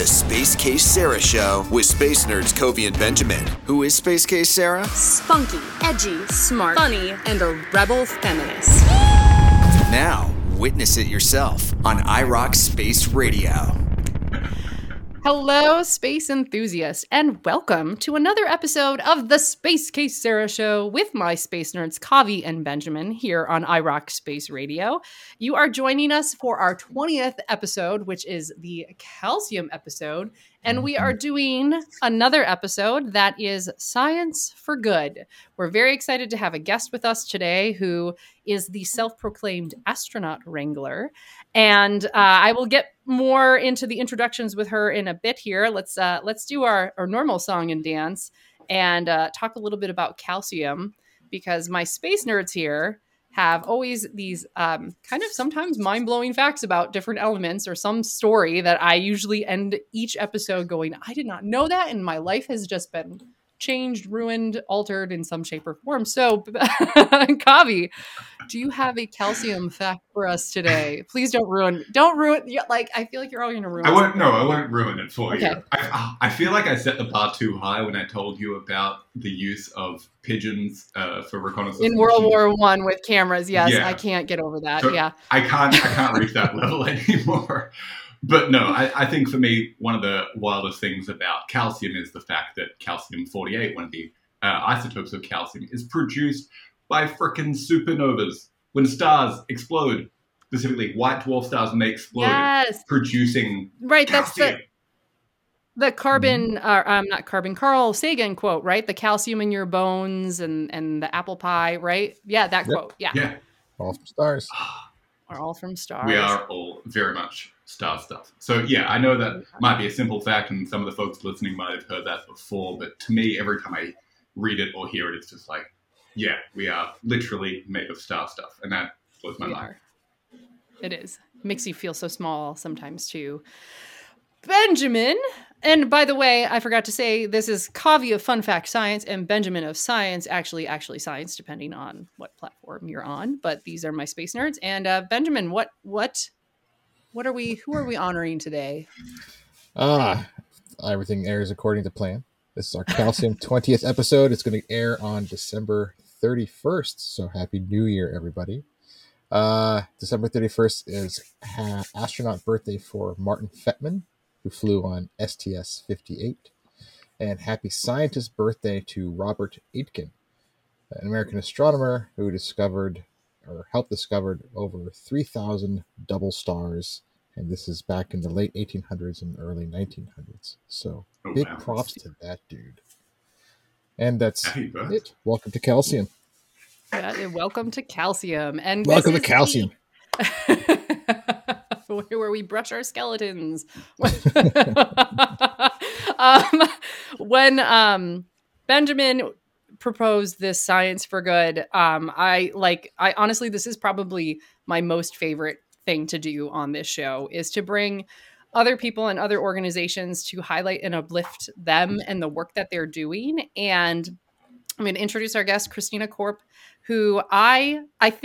the Space Case Sarah Show with space nerds Covey and Benjamin. Who is Space Case Sarah? Spunky, edgy, smart, funny, and a rebel feminist. Now, witness it yourself on iRock Space Radio. Hello, space enthusiasts, and welcome to another episode of the Space Case Sarah Show with my space nerds, Kavi and Benjamin, here on iRock Space Radio. You are joining us for our 20th episode, which is the calcium episode, and we are doing another episode that is Science for Good. We're very excited to have a guest with us today who is the self-proclaimed astronaut wrangler. And I will get more into the introductions with her in a bit here. Let's do our normal song and dance and talk a little bit about calcium, because my space nerds here have always these kind of sometimes mind-blowing facts about different elements or some story that I usually end each episode going, I did not know that, and my life has just been changed, ruined, altered in some shape or form. So, Kavi, do you have a calcium fact for us today? Please don't ruin. Like, I feel like you're all going to ruin. I won't ruin it for okay. you. I feel like I set the bar too high when I told you about the use of pigeons for reconnaissance in World War I with cameras. Yes, yeah. I can't get over that. So yeah, I can't reach that level anymore. But no, I think for me, one of the wildest things about calcium is the fact that calcium-48, one of the isotopes of calcium, is produced by frickin' supernovas. When stars explode, specifically white dwarf stars, when they explode, producing calcium. That's the carbon, not carbon, Carl Sagan quote, right? The calcium in your bones and the apple pie, right? Yeah, that quote. Yeah. All from stars. Are all from stars. We are all very much star stuff. So yeah, I know that might be a simple fact, and some of the folks listening might have heard that before, but to me, every time I read it or hear it, it's just like, yeah, we are literally made of star stuff, and that blows my mind. It is. Makes you feel so small sometimes too. Benjamin, and by the way, I forgot to say, this is Kavi of Fun Fact Science and Benjamin of Science, actually Science, depending on what platform you're on. But these are my space nerds. And Benjamin, who are we honoring today? Everything airs according to plan. This is our Calcium 20th episode. It's going to air on December 31st. So happy New Year, everybody. December 31st is astronaut birthday for Martin Fettman, who flew on STS-58. And happy scientist birthday to Robert Aitken, an American astronomer who helped discover over 3,000 double stars. And this is back in the late 1800s and early 1900s. So big props to that dude. And that's it. Welcome to Calcium. Yeah, welcome to Calcium. And welcome to Calcium. Where we brush our skeletons. When Benjamin proposed this Science for Good, I honestly, this is probably my most favorite thing to do on this show, is to bring other people and other organizations to highlight and uplift them and the work that they're doing. And I'm going to introduce our guest, Christina Korp, who I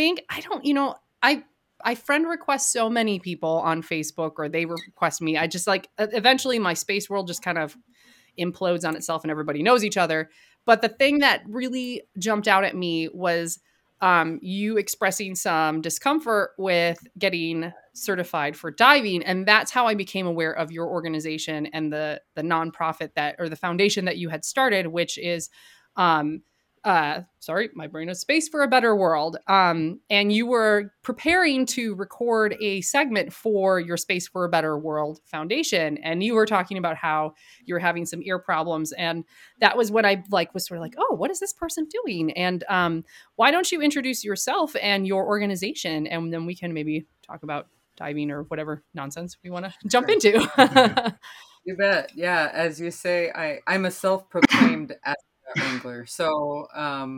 friend request so many people on Facebook, or they request me. I just eventually my space world just kind of implodes on itself and everybody knows each other. But the thing that really jumped out at me was you expressing some discomfort with getting certified for diving. And that's how I became aware of your organization and the nonprofit or the foundation that you had started, which is sorry, my brain is Space for a Better World. And you were preparing to record a segment for your Space for a Better World Foundation. And you were talking about how you were having some ear problems. And that was when I was sort of like, oh, what is this person doing? And why don't you introduce yourself and your organization? And then we can maybe talk about diving or whatever nonsense we want to jump into. You bet. Yeah. As you say, I'm a self-proclaimed wrangler. So,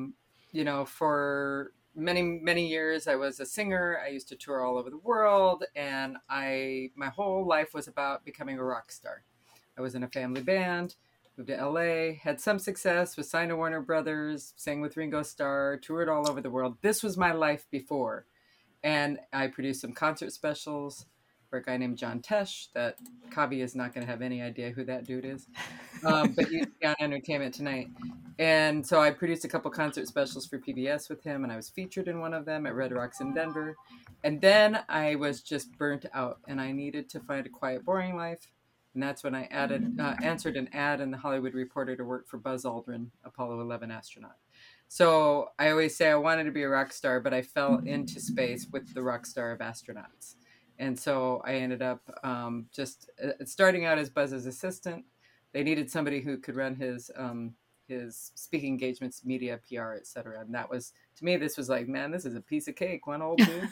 for many, many years, I was a singer. I used to tour all over the world, and my whole life was about becoming a rock star. I was in a family band, moved to LA, had some success, was signed to Warner Brothers, sang with Ringo Starr, toured all over the world. This was my life before. And I produced some concert specials. for a guy named John Tesh that Kavi is not going to have any idea who that dude is. But he's on Entertainment Tonight. And so I produced a couple concert specials for PBS with him, and I was featured in one of them at Red Rocks in Denver. And then I was just burnt out, and I needed to find a quiet, boring life. And that's when I answered an ad in the Hollywood Reporter to work for Buzz Aldrin, Apollo 11 astronaut. So I always say I wanted to be a rock star, but I fell into space with the rock star of astronauts. And so I ended up just starting out as Buzz's assistant. They needed somebody who could run his speaking engagements, media, PR, etc. And that was, to me, this was like, man, this is a piece of cake, one old dude.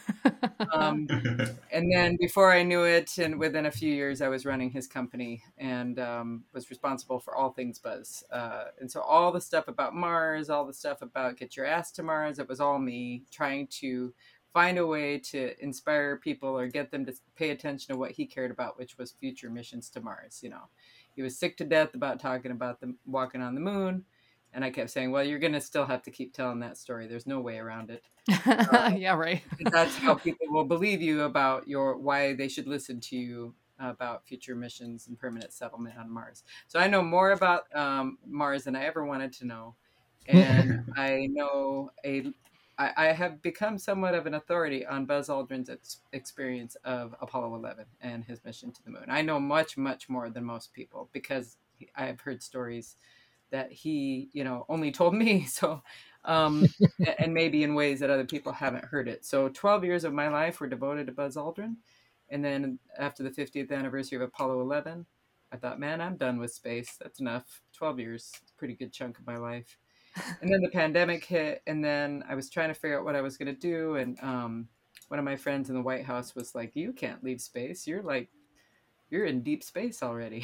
And then before I knew it, and within a few years, I was running his company and was responsible for all things Buzz. And so all the stuff about Mars, all the stuff about get your ass to Mars, it was all me trying to find a way to inspire people or get them to pay attention to what he cared about, which was future missions to Mars. You know, he was sick to death about talking about them walking on the moon. And I kept saying, well, you're going to still have to keep telling that story. There's no way around it. Yeah, right. That's how people will believe you about why they should listen to you about future missions and permanent settlement on Mars. So I know more about Mars than I ever wanted to know. And I know I have become somewhat of an authority on Buzz Aldrin's experience of Apollo 11 and his mission to the moon. I know much, much more than most people because I have heard stories that he, only told me. So, and maybe in ways that other people haven't heard it. So 12 years of my life were devoted to Buzz Aldrin. And then after the 50th anniversary of Apollo 11, I thought, man, I'm done with space. That's enough. 12 years, a pretty good chunk of my life. And then the pandemic hit, and then I was trying to figure out what I was going to do. And one of my friends in the White House was like, you can't leave space. You're in deep space already.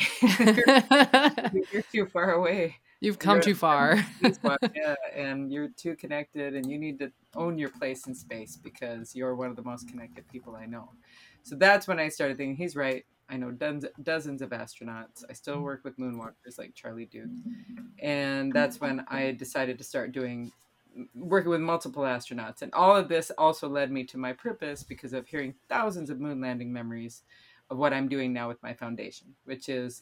you're too far away. You've come too far. Yeah, and you're too connected, and you need to own your place in space because you're one of the most connected people I know. So that's when I started thinking, he's right. I know dozens of astronauts. I still work with moonwalkers like Charlie Duke. And that's when I decided to start working with multiple astronauts. And all of this also led me to my purpose because of hearing thousands of moon landing memories of what I'm doing now with my foundation, which is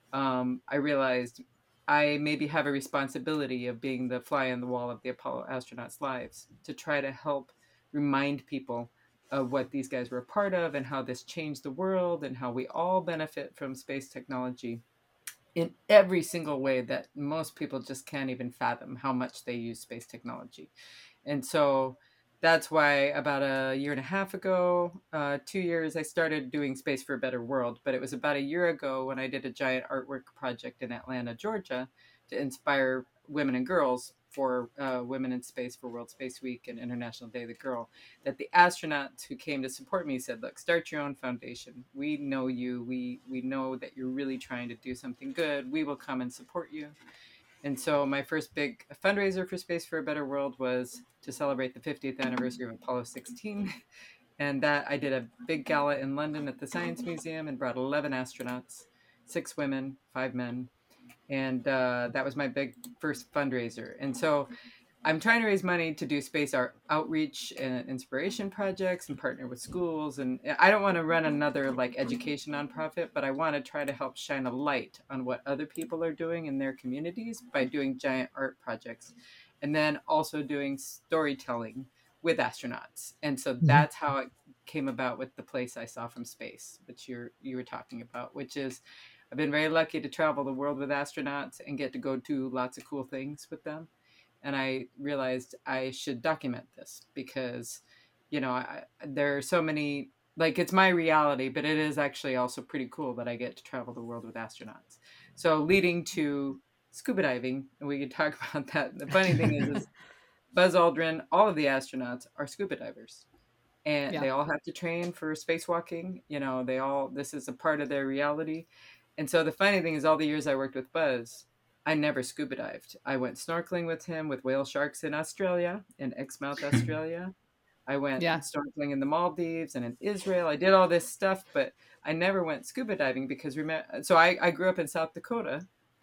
I realized I maybe have a responsibility of being the fly on the wall of the Apollo astronauts' lives to try to help remind people of what these guys were a part of and how this changed the world and how we all benefit from space technology in every single way that most people just can't even fathom how much they use space technology. And so that's why about a year and a half ago, 2 years, I started doing Space for a Better World. But it was about a year ago when I did a giant artwork project in Atlanta, Georgia, to inspire women and girls for Women in Space for World Space Week and International Day of the Girl, that the astronauts who came to support me said, look, start your own foundation. We know you. We know that you're really trying to do something good. We will come and support you. And so my first big fundraiser for Space for a Better World was to celebrate the 50th anniversary of Apollo 16. And that I did a big gala in London at the Science Museum and brought 11 astronauts, 6 women, 5 men. And that was my big first fundraiser. And so I'm trying to raise money to do space art outreach and inspiration projects and partner with schools. And I don't want to run another education nonprofit, but I want to try to help shine a light on what other people are doing in their communities by doing giant art projects. And then also doing storytelling with astronauts. And so that's how it came about with The Place I Saw from Space, which you were talking about, which is I've been very lucky to travel the world with astronauts and get to go do lots of cool things with them. And I realized I should document this because, there are so many, it's my reality, but it is actually also pretty cool that I get to travel the world with astronauts. So leading to scuba diving, and we could talk about that. The funny thing is Buzz Aldrin, all of the astronauts are scuba divers. And they all have to train for spacewalking. This is a part of their reality. And so the funny thing is all the years I worked with Buzz, I never scuba dived. I went snorkeling with him with whale sharks in Australia, in Exmouth, Australia. I went snorkeling in the Maldives and in Israel. I did all this stuff, but I never went scuba diving because so I grew up in South Dakota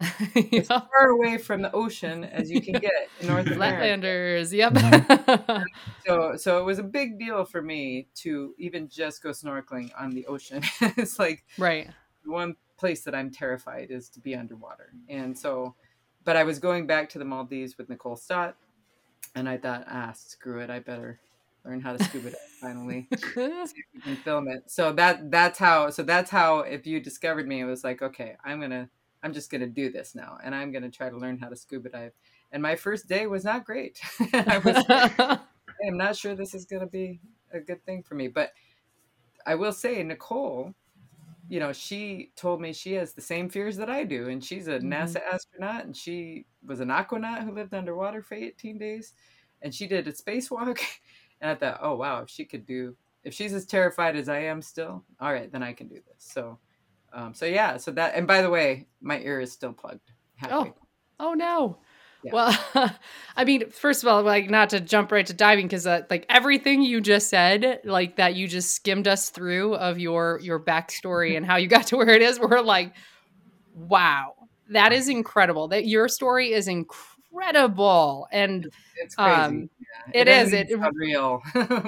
as far away from the ocean as you can get in North America. Flatlanders, yep. So it was a big deal for me to even just go snorkeling on the ocean. It's like Right. the one place that I'm terrified is to be underwater. And so, but I was going back to the Maldives with Nicole Stott, and I thought, screw it, I better learn how to scuba dive finally. See if we can film it. So that's how if you discovered me, it was like, okay, I'm just gonna do this now, and I'm gonna try to learn how to scuba dive. And my first day was not great. I am not sure this is gonna be a good thing for me. But I will say, Nicole, she told me she has the same fears that I do, and she's a NASA astronaut, and she was an aquanaut who lived underwater for 18 days, and she did a spacewalk. And I thought, oh wow, if she's as terrified as I am still, all right, then I can do this. So that, and by the way, my ear is still plugged. Oh no. Yeah. Well, I mean, first of all, like, not to jump right to diving, because like everything you just said, like that you just skimmed us through of your backstory and how you got to where it is, we're like, wow, that is incredible. That your story is incredible, and it's crazy. It is. It's real.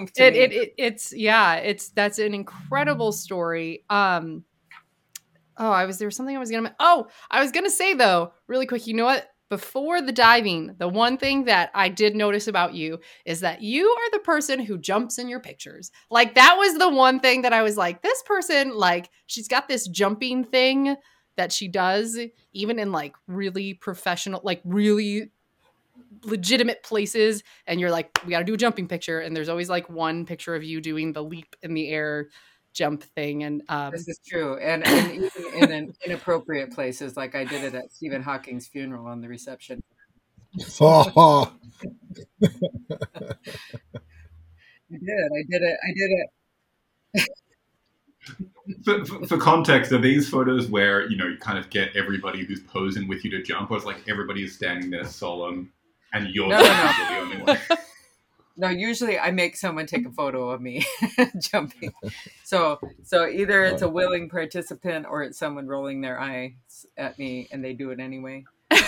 That's an incredible story. I was gonna say though, really quick. You know what? Before the diving, the one thing that I did notice about you is that you are the person who jumps in your pictures. Like, that was the one thing that I was like, this person, like, she's got this jumping thing that she does, even in like really professional, like really legitimate places. And you're like, we got to do a jumping picture. And there's always like one picture of you doing the leap in the air jump thing. And this is true. And even in inappropriate places, like I did it at Stephen Hawking's funeral on the reception. I did it. For context, are these photos where you kind of get everybody who's posing with you to jump, or it's like everybody is standing there solemn and you're the only one? No, usually I make someone take a photo of me jumping. So either it's a willing participant or it's someone rolling their eyes at me and they do it anyway.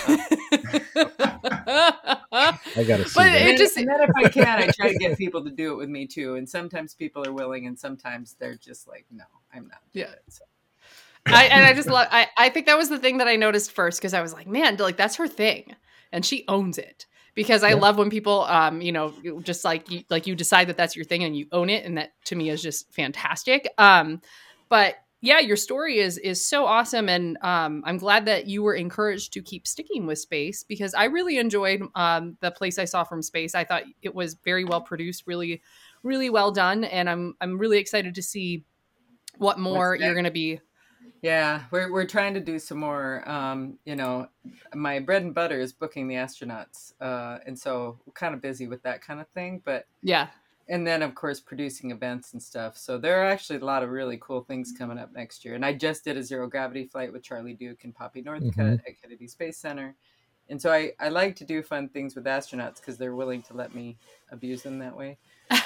I gotta see that. And then if I can, I try to get people to do it with me too. And sometimes people are willing, and sometimes they're just like, "No, I'm not." Yeah. So. I just love. I think that was the thing that I noticed first, because I was like, man, like that's her thing, and she owns it. Because I love when people, just like you decide that that's your thing and you own it, and that to me is just fantastic. But yeah, your story is so awesome, and I'm glad that you were encouraged to keep sticking with space, because I really enjoyed the place I saw from space. I thought it was very well produced, really, really well done, and I'm really excited to see what more you're going to be. Yeah, we're trying to do some more. My bread and butter is booking the astronauts, and so we're kind of busy with that kind of thing. But yeah. And then, of course, producing events and stuff. So there are actually a lot of really cool things coming up next year. And I just did a zero gravity flight with Charlie Duke and Poppy Northcutt at Kennedy Space Center. And so I like to do fun things with astronauts because they're willing to let me abuse them that way.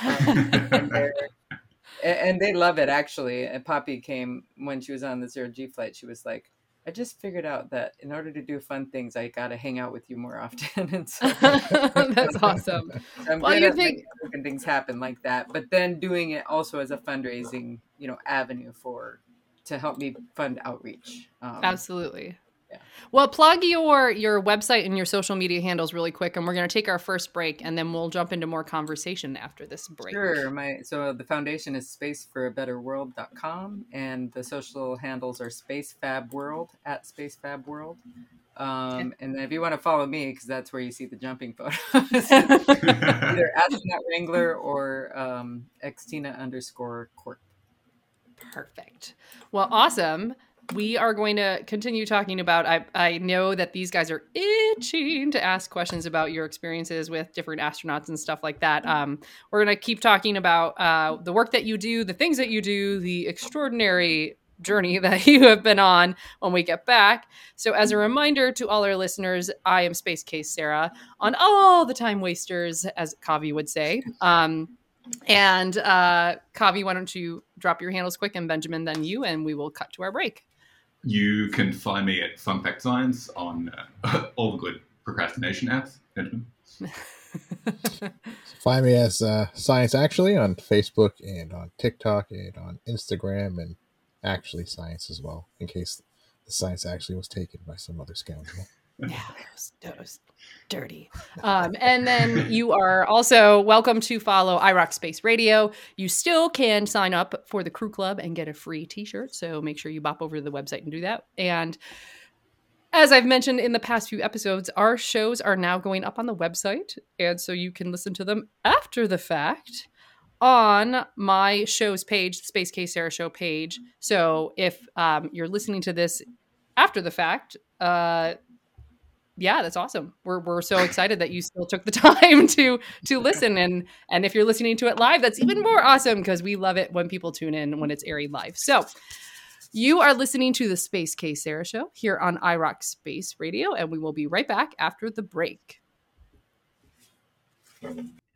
And they love it, actually. And Poppy came when she was on the zero G flight. She was like, I just figured out that in order to do fun things, I got to hang out with you more often. And so that's awesome. I'm good at making things happen like that, but then doing it also as a fundraising, avenue to help me fund outreach. Absolutely. Yeah. Well, plug your website and your social media handles really quick, and we're going to take our first break, and then we'll jump into more conversation after this break. Sure. So the foundation is spaceforabetterworld.com, and the social handles are SpaceFabWorld at SpaceFabWorld. And then if you want to follow me, because that's where you see the jumping photos, either Astronaut Wrangler or Xtina_Corp. Perfect. Well, awesome. We are going to continue talking about, I know that these guys are itching to ask questions about your experiences with different astronauts and stuff like that. We're going to keep talking about the work that you do, the things that you do, the extraordinary journey that you have been on when we get back. So as a reminder to all our listeners, I am Space Case Sarah on all the time wasters, as Kavi would say. And Kavi, why don't you drop your handles quick, and Benjamin, then you, and we will cut to our break. You can find me at Fun Fact Science on all the good procrastination apps. Find me as Science Actually on Facebook and on TikTok and on Instagram, and Actually Science as well, in case the Science Actually was taken by some other scoundrel. Yeah, that was dirty. And then you are also welcome to follow iRock Space Radio. You still can sign up for the Crew Club and get a free t-shirt. So make sure you bop over to the website and do that. And as I've mentioned in the past few episodes, our shows are now going up on the website. And so you can listen to them after the fact on my show's page, the Space Case Sarah Show page. So if you're listening to this after the fact, yeah, that's awesome. We're so excited that you still took the time to listen, and if you're listening to it live, that's even more awesome because we love it when people tune in when it's airing live. So you are listening to the Space Case Sarah Show here on iRock Space Radio, and we will be right back after the break.